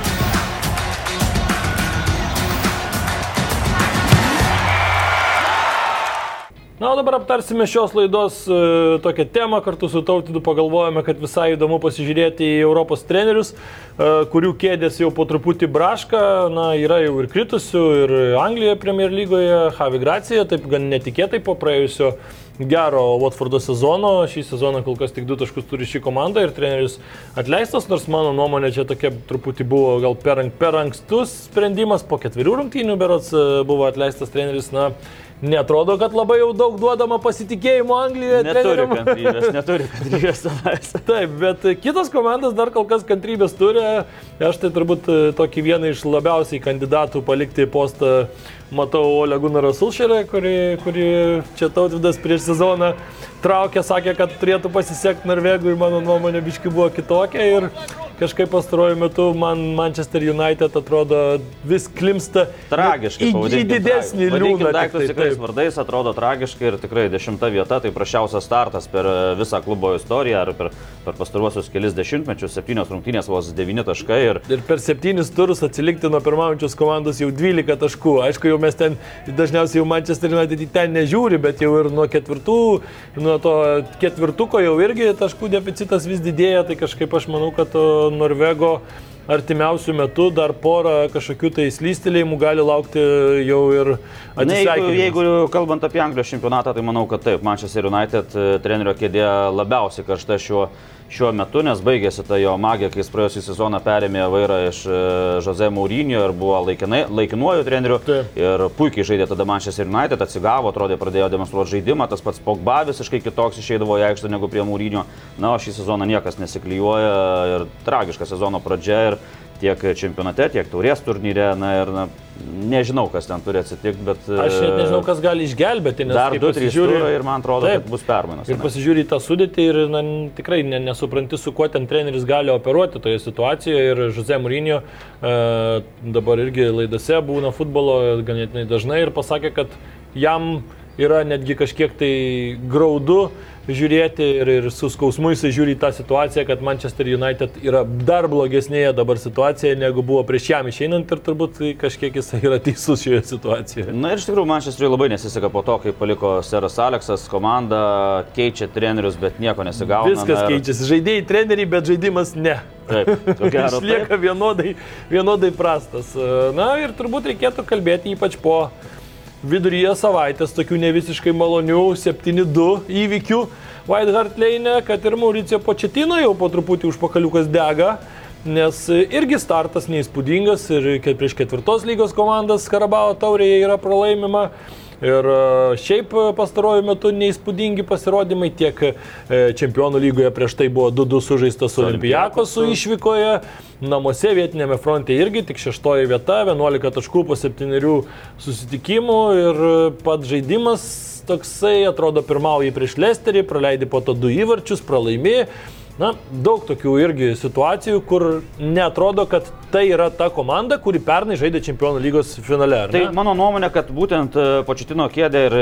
Na, o dabar aptarsime šios laidos tokią temą, kartu su Tautvydu pagalvojame, kad visai įdomu pasižiūrėti į Europos trenerius, kurių kėdės jau po truputį braška, na, yra jau ir kritusių, ir Anglijoje Premier lygoje, Javi Gracia, taip gan netikėtai po praėjusio gero Watfordo sezono, šį sezoną kol kas tik 2 taškus turi šį komandą ir treneris atleistas, nors mano nuomonė čia tokia truputį buvo gal per ankstus sprendimas, po 4 rungtynių berods buvo atleistas treneris, na, neatrodo, kad labai jau daug duodama pasitikėjimo Anglijoje. Neturi kantrybės. Taip, bet kitos komandos dar kol kas kantrybės turi. Aš tai turbūt tokį vieną iš labiausiai kandidatų palikti postą matau Ole Gunnar Solskjaerį, kurį čia Tautvydas prieš sezoną traukė, sakė, kad turėtų pasisekti Norvegų ir mano nuomonė biški buvo kitokia. Ir kažkaip pastaruoju metu man Manchester United atrodo vis klimpsta tragiškai, į didesnį liūną. Daiktus tikrais vardais atrodo tragiškai ir tikrai 10 vieta, tai prašiausias startas per visą klubo istoriją ar per pastaruosius kelis dešimtmečius, 7 rungtynės vos 9 taškai. Ir per 7 turus atsilikti nuo pirmaujančios komandos jau 12 taškų. Aišku, jau mes ten dažniausiai jau Manchester United ten nežiūri, bet jau ir nuo to ketvirtuko jau irgi taškų deficitas vis didėja, tai kažkaip aš manau, kad Norvego artimiausių metų dar porą kažkokių tai slystelėjimų gali laukti jau ir atsisveikinimas. Jeigu kalbant apie Anglijos čempionatą, tai manau, kad taip, Manchester United trenerio kėdė labiausiai karšta šiuo metu, nes baigėsi ta jo magija, kai jis praėjusį sezoną perėmė vairą iš Jose Mourinho ir buvo laikinuoju treneriu. Taip. Ir puikiai žaidė tada Manchester United, atsigavo, atrodė, pradėjo demonstruoti žaidimą, tas pats Pogba visiškai kitoks išeidavo į aikštę negu prie Mourinho. Na, o šį sezoną niekas nesiklijuoja ir tragiška sezono pradžia ir tiek čempionate, tiek taurės turnyre, na ir nežinau, kas ten turi atsitikti, bet... Aš net nežinau, kas gali išgelbėti, nes dar 2-3 turai ir man atrodo, taip, kad bus permainos. Ir pasižiūri tą sudėtį ir tikrai nesupranti, su kuo ten treneris gali operuoti toje situacijoje. Ir Jose Mourinho dabar irgi laidose būna futbolo ganėtinai dažnai ir pasakė, kad jam yra netgi kažkiek tai graudu žiūrėti ir su skausmu jisai žiūri į tą situaciją, kad Manchester United yra dar blogesnėje dabar situacijoje, negu buvo prieš jam išeinant ir turbūt kažkiek jisai yra teisus šioje situacijoje. Na ir iš tikrųjų Manchester'ui labai nesiseka po to, kai paliko Seras Aleksas, komanda keičia trenerius, bet nieko nesigauna. Viskas keičiasi, žaidėjai treneriai, bet žaidimas ne. Taip, išlieka vienodai prastas. Na ir turbūt reikėtų kalbėti ypač po viduryje savaitės tokių nevisiškai malonių 7-2 įvykių White Hart Lane, kad ir Mauricio Pochettino jau po truputį užpakaliukas dega nes irgi startas neįspūdingas ir kaip prieš 4 lygos komandas Karabao taurėje yra pralaimima. Ir šiaip pastaruoju metu neįspūdingi pasirodymai, tiek Čempionų lygoje prieš tai buvo 2-2 sužaistas Olimpijakos su išvykoje, namuose vietinėme fronte irgi tik 6 vieta, 11 taškų po 7 susitikimų ir pats žaidimas toksai, atrodo, pirmauji prieš Lesterį, praleidi po to 2 įvarčius, pralaimi. Na, daug tokių irgi situacijų, kur neatrodo, kad tai yra ta komanda, kuri pernai žaidė Čempionų lygos finale. Tai mano nuomonė, kad būtent Početino kėdė ir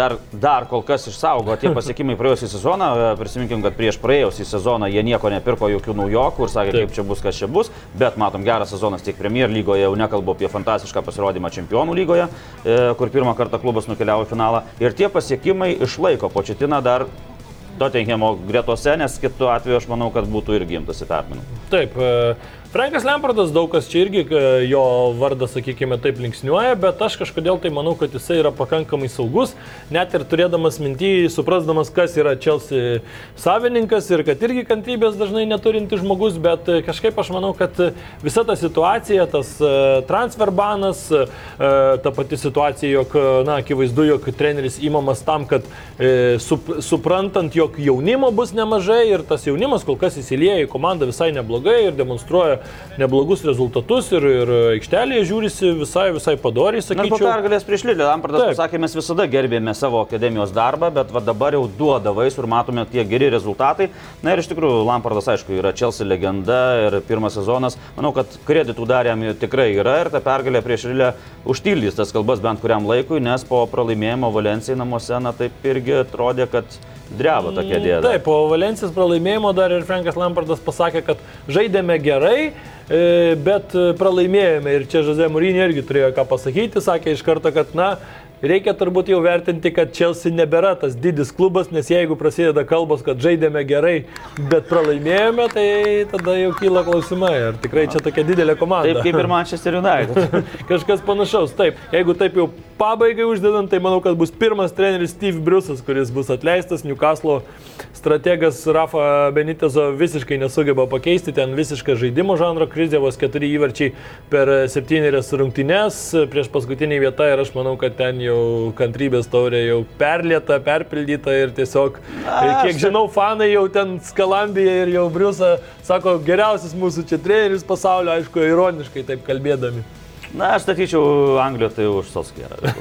dar kol kas išsaugo tie pasiekimai praėjusį sezoną. Prisiminkim, kad prieš praėjusį sezoną jie nieko nepirko, jokių naujokų ir sakė, kaip čia bus, kas čia bus. Bet matom, geras sezonas tiek Premier lygoje, jau nekalbu apie fantastišką pasirodymą Čempionų lygoje, kur pirmą kartą klubas nukeliavo į finalą. Ir tie pasiekimai išlaiko Početiną dar Tottenhamo gretose, nes kitu atveju aš manau, kad būtų irgi imtasi permainų. Taip, Frankas Lempardas, daug kas čia irgi jo vardą, sakykime, taip linksniuoja, bet aš kažkodėl tai manau, kad jisai yra pakankamai saugus, net ir turėdamas mintį, suprasdamas, kas yra Chelsea savininkas ir kad irgi kantrybės dažnai neturinti žmogus, bet kažkaip aš manau, kad visa ta situacija, tas transfer banas, ta pati situacija, jog, na, akivaizdu, jog treneris įmamas tam, kad suprantant, jog jaunimo bus nemažai ir tas jaunimas kol kas įsilieja į komandą visai neblogai ir demonstruoja neblogus rezultatus ir aikštelėje žiūrisi visai padoriai, sakyčiau. Na, po pergalės prieš Lilį Lampardas pasakė, mes visada gerbėme savo akademijos darbą, bet va dabar jau duoda vaisių ir matome tie geri rezultatai. Na ir iš tikrųjų Lampardas, aišku, yra Chelsea legenda ir pirmas sezonas. Manau, kad kreditų dar jam tikrai yra ir ta pergalė prieš Lilį užtildys tas kalbas bent kuriam laikui, nes po pralaimėjimo Valencijai namuose, na taip irgi atrodė, kad dreba tokia dėda. Taip, po Valencijos pralaimėjimo dar ir Frankas Lampardas pasakė, kad žaidėme gerai, bet pralaimėjome. Ir čia Jose Mourinho irgi turėjo ką pasakyti, sakė iš karto, kad na, reikia turbūt jau vertinti, kad Chelsea nebėra tas didis klubas, nes jeigu prasideda kalbos, kad žaidėme gerai, bet pralaimėjome, tai tada jau kyla klausimai, ar tikrai čia tokia didelė komanda. Taip kaip ir Manchester United. Kažkas panašaus, taip. Jeigu taip jau pabaigai uždedant, tai manau, kad bus pirmas treneris Steve Bruce'as, kuris bus atleistas. Newcastle strategas Rafa Benitezo visiškai nesugeba pakeisti, ten visiškas žaidimo žanro krizė, vos 4 įvarčiai per 7 rungtynes, prieš paskutinį vietą ir aš manau, kad ten jau kantrybės taurė jau perlieta, perpildyta ir tiesiog, kiek žinau, fanai jau ten skalambija ir jau Briusą sako, geriausias mūsų čia treneris pasaulio, aišku, ironiškai taip kalbėdami. Na, aš statyčiau Angliją, tai už Solskjaerą.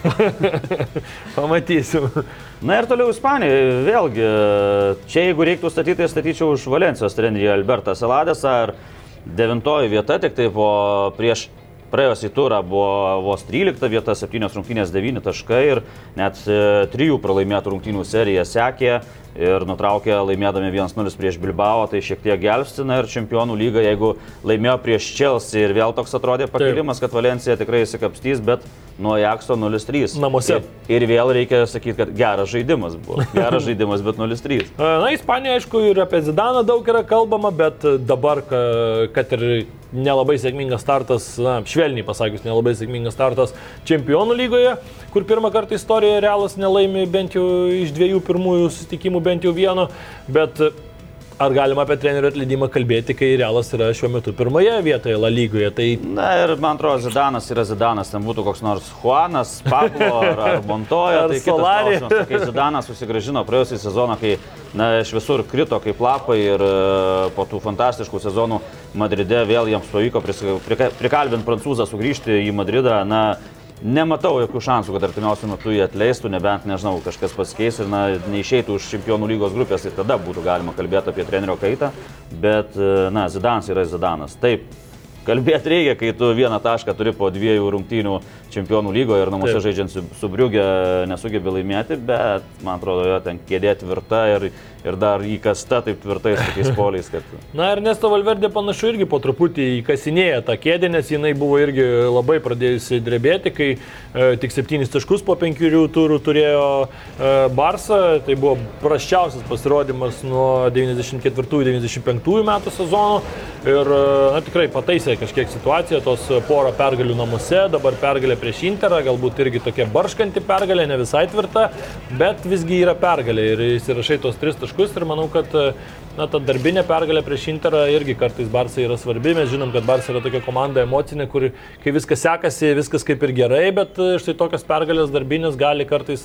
Pamatysim. Na ir toliau Ispanija, vėlgi, čia jeigu reiktų statyti, tai statyčiau už Valencijos trenerį Albertą Saladesą ir 9 vieta, tik tai prieš praėjusį turą buvo vos 13 vieta, 7 rungtynės 9 taškai ir net 3 pralaimėtų rungtynių serija sekė ir nutraukė laimėdami 1-0 prieš Bilbao, tai šiek tiek gelbstina ir Čempionų lyga, jeigu laimėjo prieš Chelsea ir vėl toks atrodė pakilimas, kad Valencija tikrai įsikapstys, bet nuo Ajaxo 0-3. Namuose. Ir vėl reikia sakyti, kad geras žaidimas buvo. Geras žaidimas, bet 0-3. Na, Ispanija, aišku, ir apie Zidaną daug yra kalbama, bet dabar, kad ir nelabai sėkmingas startas, na, švelniai pasakius, nelabai sėkmingas startas Čempionų lygoje, kur pirmą kartą istorijoje Realas nelaimi bent jau iš 2 pirmųjų susitikimų bent jau vieno, bet ar galima apie trenerių atleidimą kalbėti, kai Realas yra šiuo metu pirmoje vietoje La lygoje? Tai... Na ir man atrodo, Zidanas yra Zidanas, ten būtų koks nors Juanas, Pablo ar Montoya, ar tai Solari. Kitas klausimas, kai Zidanas susigrąžino praėjusį sezoną, kai iš visur krito kaip lapai ir po tų fantastiškų sezonų Madride vėl jiems pavyko prikalbinti prancūzą sugrįžti į Madridą. Na, nematau jokių šansų, kad artimiausiu metu jį atleistų, nebent, nežinau, kažkas pasikeis ir neišeitų už Čempionų lygos grupės, tai tada būtų galima kalbėti apie trenerio kaitą, bet, na, Zidanas yra Zidanas. Taip, kalbėti reikia, kai tu 1 tašką turi po 2 rungtynių Čempionų lygoje ir namuose žaidžiant su Briugė nesugebė laimėti, bet, man atrodo, jo ten kėdė tvirta ir dar įkasta taip tvirtai su tokiais poliais, kad... Na, Ernesto Valverde panašu irgi po truputį įkasinėja tą kėdę, nes jinai buvo irgi labai pradėjusi drebėti, kai tik 7 taškus po 5 turų turėjo Barsa. Tai buvo prasčiausias pasirodymas nuo 94-95 metų sezono ir tikrai pataisė kažkiek situaciją, tos porą pergalių namuose, dabar pergalė prieš Interą, galbūt irgi tokia barškanti pergalė, ne visai tvirta, bet visgi yra pergalė ir įsirašai tos 3 taškus ir manau, kad ta darbinė pergalė prieš Interą irgi kartais Barsai yra svarbi. Mes žinom, kad Barsai yra tokia komanda emocinė, kur kai viskas sekasi, viskas kaip ir gerai, bet štai tokios pergalės darbinės gali kartais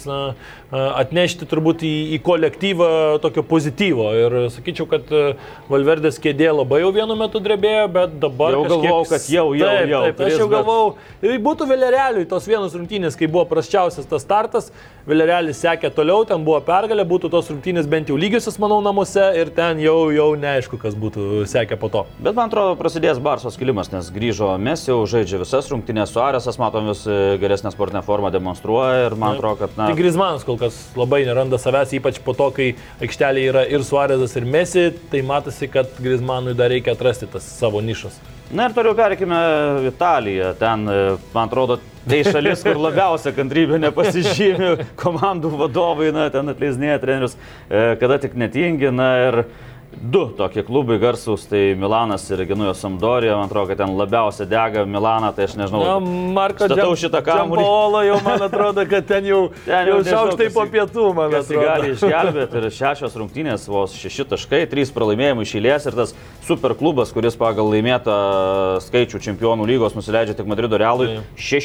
atnešti turbūt į kolektyvą tokio pozityvo. Ir sakyčiau, kad Valverdės kėdė labai jau vienu metu drebėjo, bet dabar jau galvojau, kad jau. Taip, aš jau galvojau, būtų Villarrealiui tos vienos rungtynės, kai buvo prasčiausias tas startas, Villarrealis sekė toliau, ten buvo pergalė, būtų tos rungtynės bent jau lygiosios, manau, namuose ir ten jau neaišku, kas būtų sekę po to. Bet man atrodo, prasidės Barsos kilimas, nes grįžo Messi, jau žaidžia visas rungtynės, Suarezas, matom, vis geresnę sportinę formą demonstruoja ir man atrodo, kad... Tai Griezmannas kol kas labai neranda savęs, ypač po to, kai aikštelėje yra ir Suarezas, ir Messi, tai matosi, kad Griezmannui dar reikia atrasti tas savo nišas. Na ir toliau perkime Italiją. Ten, man atrodo, tai šalis, kur labiausia kantrybė nepasižymi, komandų vadovai, ten atleisnėja trenerius, kada tik netingi. Ir 2 tokie klubai garsus, tai Milanas ir Genujos Sampdoria. Man atrodo, kad ten labiausia dega Milaną, tai aš nežinau. Marko statau šitą kamuolį. Džampolo jau, man atrodo, kad ten jau šaukštai po pietų, man atrodo. Kas gali išgelbėti ir 6 rungtynės, vos 6 taškai, 3 pralaimėjimai iš eilės ir tas super klubas, kuris pagal laimėtą skaičių čempionų lygos nusileidžia tik Madrido Realui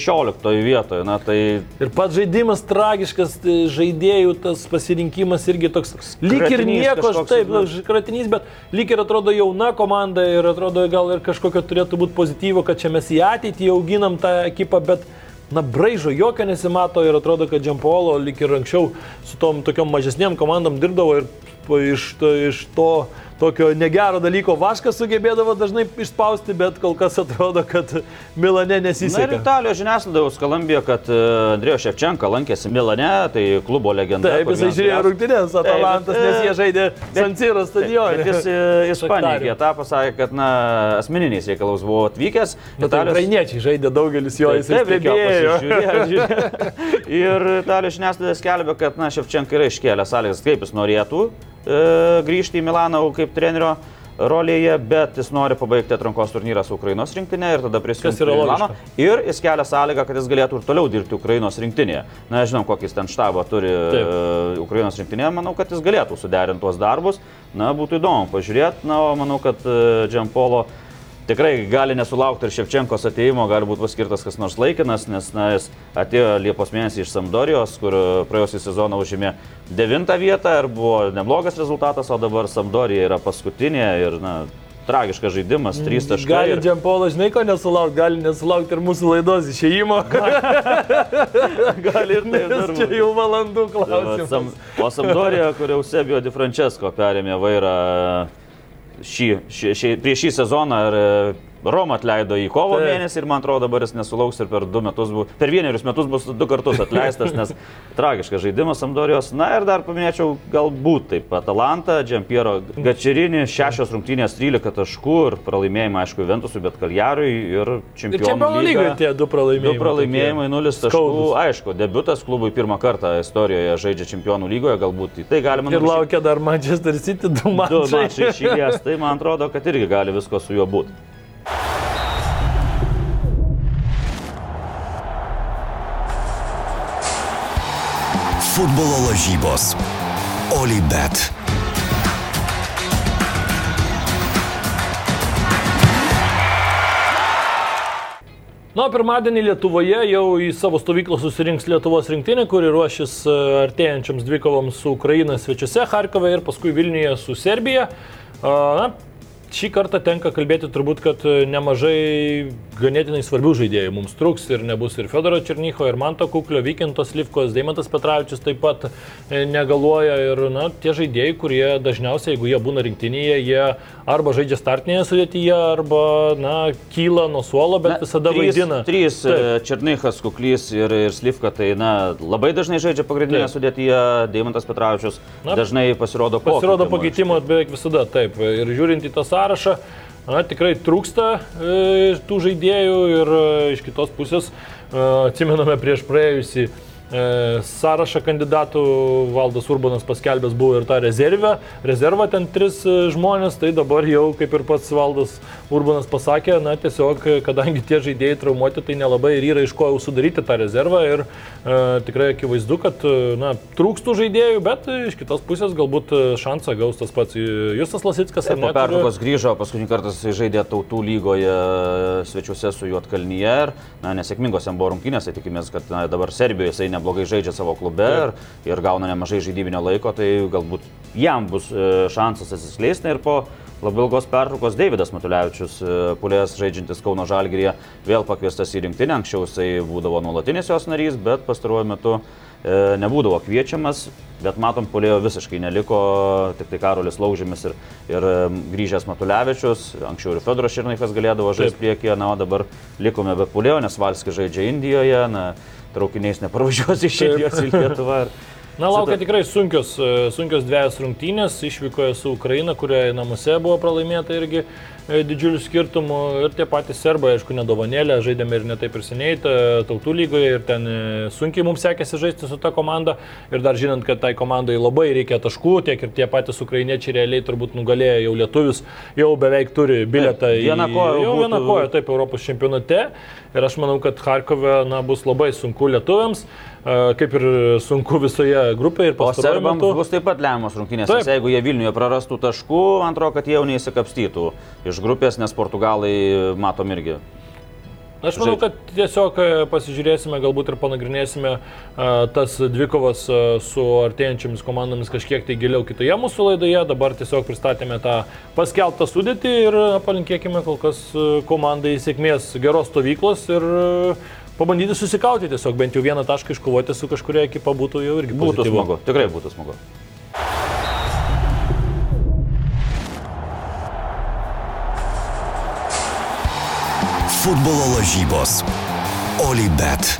16 vietoje. Ir pats žaidimas tragiškas, žaidėjų tas pasirinkimas irgi toks lyg ir nieko, taip, kratinys, bet lyg ir atrodo jauna komanda ir atrodo gal ir kažkokio turėtų būti pozityvo, kad čia mes į ateitį auginam tą ekipą, bet braižo jokio nesimato ir atrodo, kad Džampolo lyg ir anksčiau su tom tokiom mažesnėm komandom dirbdavo ir iš to tokio negero dalyko Vaškas sugebėdavo dažnai išspausti, bet kol kas atrodo, kad Milane nesiseka. Na ir Italijos žiniasklaida jau skalambėjo, kad Andrėjo Ševčenka lankėsi Milane, tai klubo legenda. Taip, jisai žiūrėjo rungtynes Atalantas, nes jie žaidė San Siro stadione. Bet jis Ispanijai tą pasakė, kad asmeniniais reikalaus buvo atvykęs. Ukrainiečiai žaidė daugelis jo, jisai pasižiūrėjo. Ir Italijos žiniasklaida skelbė, kad Ševčenka yra iškėlęs sąlygas, kaip jis norėtų grįžti į Milaną kaip trenerio rolėje, bet jis nori pabaigti atrankos turnyrą su Ukrainos rinktinė ir tada prisijungti į Milano. Ir jis kelia sąlygą, kad jis galėtų ir toliau dirbti Ukrainos rinktinėje. Na, žinom, kokį jis ten štabą turi Ukrainos rinktinėje, manau, kad jis galėtų suderinti tuos darbus. Na, būtų įdomu pažiūrėti, o manau, kad Džampolo tikrai gali nesulaukti ir Ševčenkos ateimo, gali būti paskirtas kas nors laikinas, nes jis atėjo Liepos mėnesį iš Sampdorijos, kur praėjusį sezoną užėmė 9 vietą ir buvo neblogas rezultatas, o dabar Sampdorija yra paskutinė ir tragiškas žaidimas, 3 taškai. Gali Džampolo, žinai, ko nesulaukti, gali nesulaukti ir mūsų laidos išėjimo. Gali ir taip dar būti. Čia jau valandų klausimas. O Sampdorija, kur Eusebio Di Francesco perėmė vairą prieš šį sezoną ir Romą atleido į kovo mėnesį ir man atrodo dabar jis nesulauks ir per 2 metus per 1 metus bus 2 kartus atleistas, nes tragiškas žaidimas Sampdorijos. Na ir dar paminėčiau galbūt taip Atalanta, Giampiero Gačerini, 6 rungtynės 13 taškų ir pralaimėjimai aišku Juventusui, bet Kaljarui ir Čempionų lygoje tie 2 pralaimėjimai. 2 pralaimėjimai, 0 taškų, aišku, debiutas klubui pirmą kartą istorijoje žaidžia Čempionų lygoje, galbūt į tai galima ir laukia dar Manchester City 2 mačai iš eilės, tai man atrodo, kad irgi gali visko su juo būti. Futbolo lažybos. Olybet. Pirmadienį Lietuvoje jau į savo stovyklą susirinks Lietuvos rinktinė, kuri ruošis artėjančiams dvikovoms su Ukraina svečiuose, Charkove ir paskui Vilniuje su Serbija. Šį kartą tenka kalbėti turbūt, kad nemažai ganėtinai svarbių žaidėjų mums truks ir nebus ir Fiodoro Černycho, ir Manto Kuklio, Vykinto Slivkos, Deimantas Petravičius taip pat negaluoja ir tie žaidėjai, kurie dažniausiai, jeigu jie būna rinktinėje, jie arba žaidžia startinėje sudėtyje, arba kyla nuo suolo, bet visada vaidina. 3 Černychas, Kuklys ir Slivka, tai labai dažnai žaidžia pagrindinėje sudėtyje, Deimantas Petravičius dažnai pasirodo pakeitimo beveik visada, taip. Ir žiūrint į tą sąrašą, tikrai trūksta tų žaidėjų ir iš kitos pusės atsimename prieš praėjusį sąrašą kandidatų Valdas Urbanas paskelbęs buvo ir tą rezervą ten 3 žmonės, tai dabar jau, kaip ir pats Valdas Urbanas pasakė, na tiesiog, kadangi tie žaidėjai traumuoti, tai nelabai ir yra iš ko jau sudaryti tą rezervą ir tikrai akivaizdu, kad trūkstų žaidėjų, bet iš kitos pusės galbūt šansą gaus tas pats Justas Lasickas. Po pertraukos grįžo, paskutinį kartą jis žaidė Tautų lygoje svečiuose su Juodkalnyje ir nesėkmingos jam buvo rungtynės, tai tikimės, kad dabar Serbijoje jisai neblogai žaidžia savo klube ir gauna nemažai žaidybinio laiko, tai galbūt jam bus šansas atsiskleisti ir po labai ilgos pertraukos Deividas Matulevičius, puolėjas žaidžiantis Kauno Žalgiryje, vėl pakviestas į rinktinę, anksčiau jisai būdavo nuolatinis jos narys, bet pastaruoju metu nebūdavo kviečiamas, bet matom, puolėjo visiškai neliko, tik tai Karolis Laužimis ir grįžęs Matulevičius, anksčiau ir Fedoras Širnaikas galėdavo žaisti priekyje, o dabar likome be puolėjo, nes Valskis žaidžia Indijoje, traukiniais nepravažiuos iš Indijos į Lietuvą. Laukia tikrai sunkios 2 rungtynės, išvykoje su Ukraina, kurioje namuose buvo pralaimėta irgi didžiulių skirtumų ir tie patys serbai, aišku, nedovanėlė, žaidėme ir netaip ir seniai Tautų lygoje ir ten sunkiai mums sekėsi žaisti su ta komanda ir dar žinant, kad tai komandai labai reikia taškų, tiek ir tie patys ukrainiečiai realiai turbūt nugalėjo jau lietuvius, jau beveik turi bilietą į vieną koją, taip, Europos čempionate ir aš manau, kad Charkove bus labai sunku lietuviams, kaip ir sunku visoje grupėje ir pastaruoju metu. Bus taip pat lemiamos rungtynės, nes jeigu jie Vilniuje prarastų taškų, man atrodo, kad jie jau neįsikapstytų iš grupės, nes portugalai matom irgi. Aš manau, kad tiesiog pasižiūrėsime, galbūt ir panagrinėsime tas dvikovas su artėjančiomis komandomis kažkiek tai giliau kitoje mūsų laidoje. Dabar tiesiog pristatėme tą paskelbtą sudėtį ir palinkėkime kol kas komandai sėkmės, geros stovyklos ir pabandyti susikauti tiesiog, bent jau vieną tašką iškovoti su kažkuria ekipa būtų jau irgi pozityvu. Būtų smagu, tikrai būtų smagu. Futbolo lažybos. OliBet.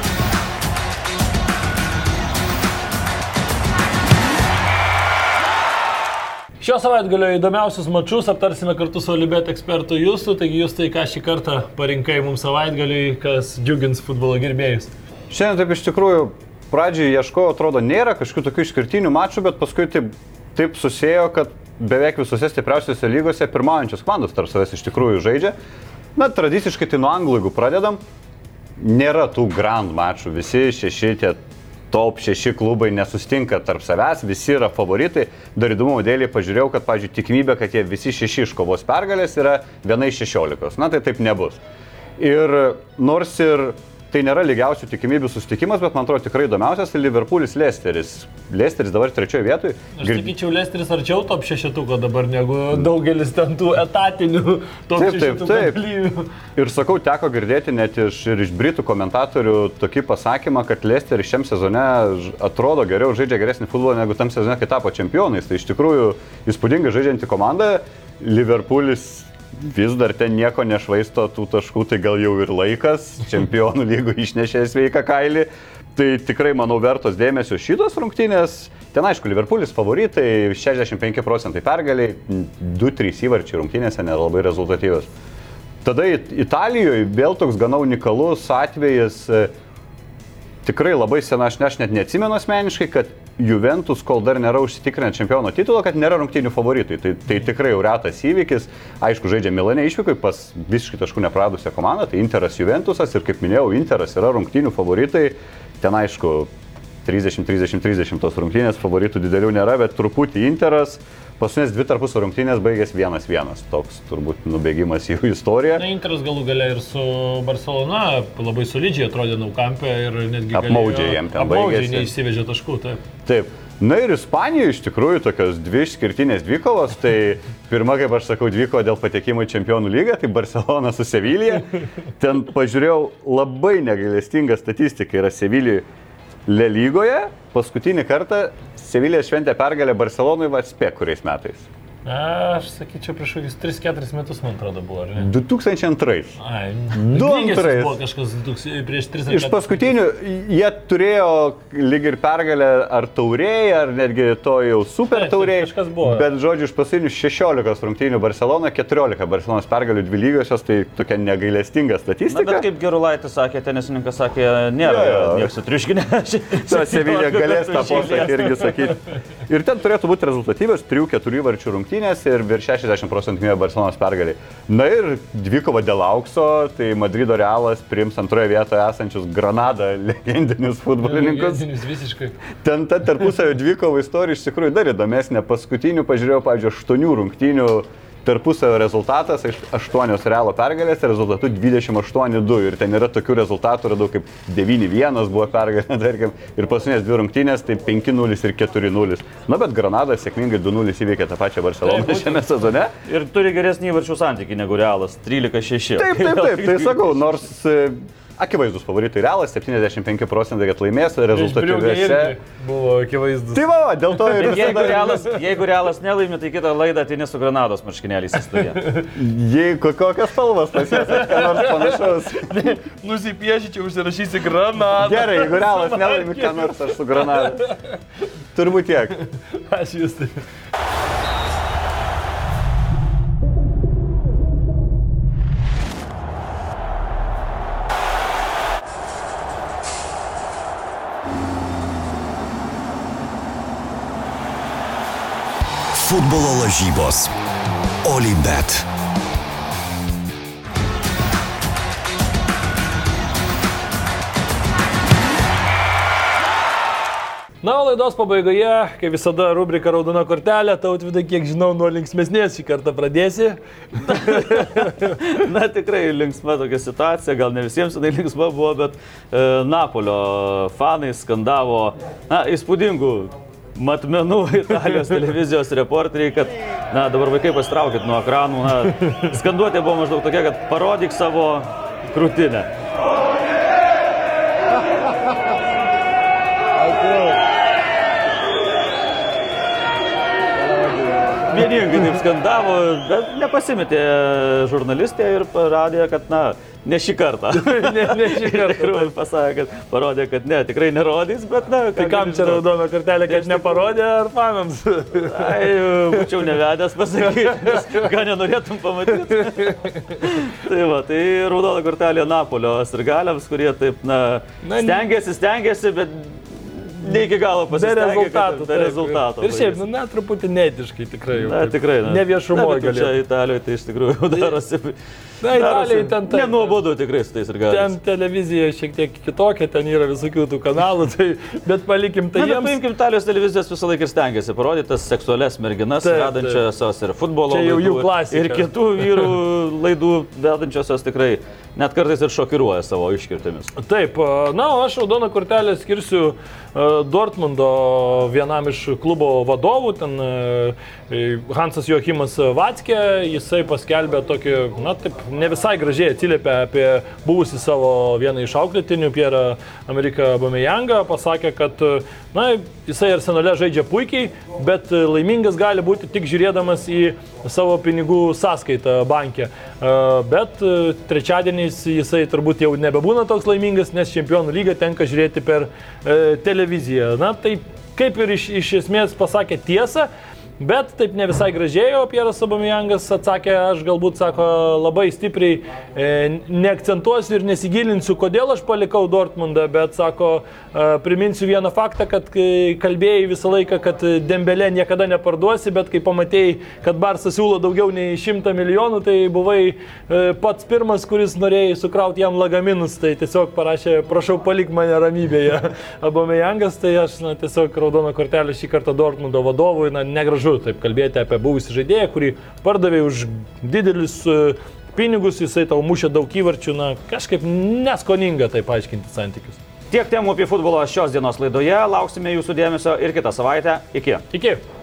Šio savaitgalio įdomiausius mačus aptarsime kartu su OliBet ekspertu Justu, taigi Justai, ką šį kartą parinkai mums savaitgaliui, kas džiugins futbolo gerbėjus? Šiandien taip iš tikrųjų pradžiai ieškojau, atrodo, nėra kažkokių tokių išskirtinių mačų, bet paskui taip susėjo, kad beveik visose stipriausiose lygose pirmaujančios komandos tarp savęs iš tikrųjų žaidžia. Tradiciškai tai nuo anglų, jeigu pradedam, nėra tų grand mačų, visi 6 tie top 6 klubai nesustinka tarp savęs, visi yra favoritai. Dar įdomumo dėlį pažiūrėjau, kad, pavyzdžiui, tikimybė, kad jie visi 6 iškovos pergalės yra 1 iš 16. Tai taip nebus. Ir nors ir tai nėra lygiausių tikimybių susitikimas, bet man atrodo tikrai įdomiausias tai Liverpoolis Leicesteris. Leicesteris dabar 3 vietoje. Aš sakyčiau, Leicesteris arčiau top 6 dabar negu daugelis ten tų etatinių top 6 dalyvių. Ir sakau, teko girdėti net iš britų komentatorių tokį pasakymą, kad Leicesteris šiam sezone atrodo geriau, žaidžia geresnį futbolą negu tam sezone, kai tapo čempionais. Tai iš tikrųjų įspūdingai žaidžianti komanda. Liverpoolis vis dar ten nieko nešvaisto tų taškų, tai gal jau ir laikas, čempionų lygų išnešė sveiką kailį. Tai tikrai, manau, vertos dėmesio šitos rungtynės. Ten, aišku, Liverpoolis favoritai, 65% pergaliai, 2-3 įvarčiai rungtynėse nėra labai rezultatyvios. Tada Italijoje vėl toks gana unikalus atvejis, tikrai labai sena, aš net neatsimenu asmeniškai, kad Juventus, kol dar nėra užsitikrinę čempiono titulo, kad nėra rungtynių favoritai. Tai tikrai jau retas įvykis. Aišku, žaidžia Milane išvykai pas visiškai taškų nepradusią komandą, tai Interas Juventusas ir kaip minėjau, Interas yra rungtynių favoritai. Ten aišku, 30-30-30 tos rungtynės favoritų didelių nėra, bet truputį Interas. Paskutinės 2 tarpusavio rungtynės baigės 1-1. Toks turbūt nubėgimas į jų istoriją. Interas galų gale ir su Barcelona labai solidžiai atrodė Nou Campe ir netgi apmaudžiai jiem ten baigėsi. Neišsivežė taškų, taip. Taip. Na ir Ispanijoje iš tikrųjų tokios 2 išskirtinės dvikovos. Tai pirma, kaip aš sakau, dvikova dėl patekimo į Čempionų lygą, tai Barcelona su Sevilija. Ten pažiūrėjau labai negailestingą statistiką yra Sevilijoje Le lygoje. Paskutinį kartą Sevilija šventė pergalę Barcelonui, atspėk kuriais metais. Aš sakyčiau, prieš kokius 3-4 metus, man atrodo, buvo, ar ne? 2002. Ai, 2002. Buvo kažkas prieš 3 metus. Iš paskutinių jie turėjo lyg ir pergalę ar taurėje, ar netgi to jau super taurėje. Kažkas buvo. Bet, žodžiu, iš paskutinių 16 rungtynių Barcelona, 14 Barcelonos pergalių, 2 lygiosios, tai tokia negailestinga statistika. Na, bet kaip Gerulaitis sakė, tenisininkas sakė, nėra nieks sutriuškinę. Sevilija galės tą posakį irgi sakyti. Ir ten turėtų būti rezultatyvios 3-4 varčių rungtynės ir virš 60% Barcelonos pergaliai. Na ir dvikova dėl aukso, tai Madrido Realas priims antroje vietoje esančius Granada legendinius futbolininkus. Legendinius visiškai. Ten ta tarpusavio dvikova istorija iš tikrųjų dar įdomesnė. Paskutinių pažiūrėjau, pavyzdžiui, 8 rungtynių tarpusavio rezultatas, 8 Realo pergalės, rezultatų 28-2 ir ten yra tokių rezultatų, radau kaip 9-1 buvo pergalė, tarkim, ir paskutinės 2 rungtynės, tai 5-0 ir 4-0. Na, bet Granada sėkmingai 2-0 įveikė tą pačią Barceloną šiame sezone. Ir turi geresnį įvarčių santykį negu Realas, 13-6. Taip, tai sakau, nors akivaizdus favoritai Realas, 75%, kad laimės rezultatyviuose. Buvo akivaizdus. Tai va, dėl to ir jeigu Realas nelaimė, tai kitą laidą ateini su Granados marškinėliais į studiją. Jeigu kokias spalvas pasies, ką nors panašaus. Nusipiešičiau, užsirašysi Granadą. Gerai, jeigu Realas nelaimė, ką nors aš su Granada. Turbūt tiek. Aš jūs tai. Futbolo lažybos. Olybet. Na, o laidos pabaigoje, kaip visada, rubrika Raudona kortelė, Tautvydai, kiek žinau, nuo linksmesnės šį kartą pradėsi. Na, tikrai linksma tokia situacija, gal ne visiems jinai linksma buvo, bet Napolio fanai skandavo, įspūdingų matmenų Italijos televizijos reporteriai, kad, dabar vaikai pasitraukit nuo ekranų, skanduotė buvo maždaug tokia, kad parodyk savo krūtinę. Vieningai taip skandavo, bet nepasimetė žurnalistė ir parodė, kad, ne šį kartą. Ne šį kartą. Pasakė, kad parodė, kad ne, tikrai nerodys, bet, Tai kam čia raudona kortelė, kad neparodė ar fanams? Būčiau nevedęs pasakyti, ką nenorėtum pamatyti. Tai raudona kortelė Napolio sirgaliams, kurie taip, stengiasi, bet ne iki galo pasistengė, be rezultatų. Ir šiaip, truputį neetiškai tikrai jau. Tikrai, ne viešumoje galėjo. Čia Italijoje tai iš tikrųjų darosi. Italijai ten nenuobodu tikrai su tais ir gali. Ten televizija šiek tiek kitokia, ten yra visokių tų kanalų, bet palikim tai jiems. Paimkim, Italijos televizijos visą laiką ir stengiasi parodyti tas seksualias merginas, vedančiosios ir futbolo laidų, ir kitų vyrų laidų vedančiosios tikrai net kartais ir šokiruoja savo iškirtimis. Taip, o aš raudoną kortelę skirsiu Dortmundo vienam iš klubo vadovų, ten Hansas Joachimas Vackė, jisai paskelbė tokį, ne visai gražiai atsiliepė apie buvusį savo vieną iš auklėtinių, Pierą Ameriką Aubameyangą, pasakė, kad jisai Arsenale žaidžia puikiai, bet laimingas gali būti tik žiūrėdamas į savo pinigų sąskaitą banke. Bet trečiadieniais jisai turbūt jau nebebūna toks laimingas, nes Čempionų lygą tenka žiūrėti per televiziją. Tai kaip ir iš esmės pasakė tiesą, bet taip ne visai gražiai, o Pieras Aubameyangas atsakė, aš galbūt, sako, labai stipriai neakcentuosiu ir nesigilinsiu, kodėl aš palikau Dortmundą, bet, sako, priminsiu vieną faktą, kad kalbėjai visą laiką, kad Dembelė niekada neparduosi, bet kai pamatėjai, kad Barsa siūlo daugiau nei 100 milijonų, tai buvai pats pirmas, kuris norėjai sukrauti jam lagaminus, tai tiesiog parašė, prašau, palik mane ramybėje Aubameyangas, tai aš tiesiog raudoną kortelę šį kartą Dortmundo vadovui, negražu taip kalbėti apie buvusį žaidėją, kurį pardavė už didelius pinigus, jisai tau mušė daug įvarčių, kažkaip neskoninga taip aiškinti santykius. Tiek temų apie futbolą šios dienos laidoje, lauksime jūsų dėmesio ir kitą savaitę. Iki.